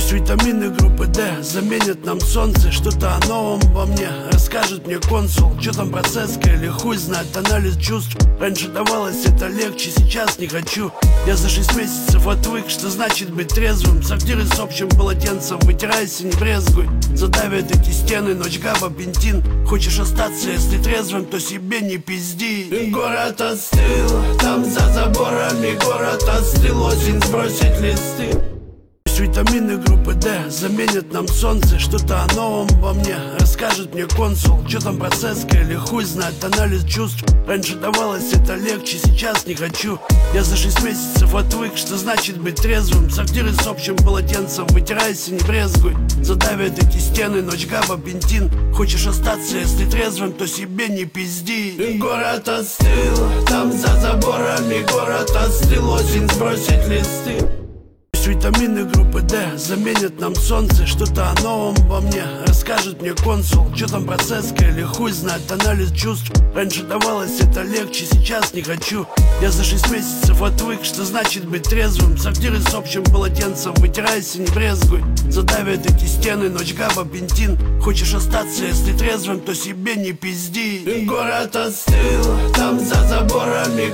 Витамины группы D заменят нам солнце. Что-то о новом во мне расскажет мне консул. Чё там процесска или хуй знает, анализ чувств. Раньше давалось это легче, сейчас не хочу. Я за 6 месяцев отвык, что значит быть трезвым. Сортиры с общим полотенцем, вытирайся, не брезгуй. Задавят эти стены, ночь габа, бензин. Хочешь остаться, если трезвым, то себе не пизди. Город остыл, там за заборами город остыл. Осень сбросит листы. Витамины группы D заменят нам солнце. Что-то о новом во мне расскажет мне консул. Чё там процесска или хуй знает, анализ чувств. Раньше давалось это легче, сейчас не хочу. Я за 6 месяцев отвык, что значит быть трезвым. Сортиры с общим полотенцем, вытирайся, не брезгуй. Задавят эти стены, ночь габа, бензин. Хочешь остаться, если трезвым, то себе не пизди. Город остыл, там за заборами город остыл. Осень сбросит листы. Витамины группы D заменят нам солнце. Что-то о новом во мне расскажет мне консул. Чё там процесска или хуй знает, анализ чувств. Раньше давалось это легче, сейчас не хочу. Я за 6 месяцев отвык, что значит быть трезвым. Сортиры с общим полотенцем, вытирайся, не брезгуй. Задавят эти стены, ночь габа, бензин. Хочешь остаться, если трезвым, то себе не пизди. Город остыл, там за заборами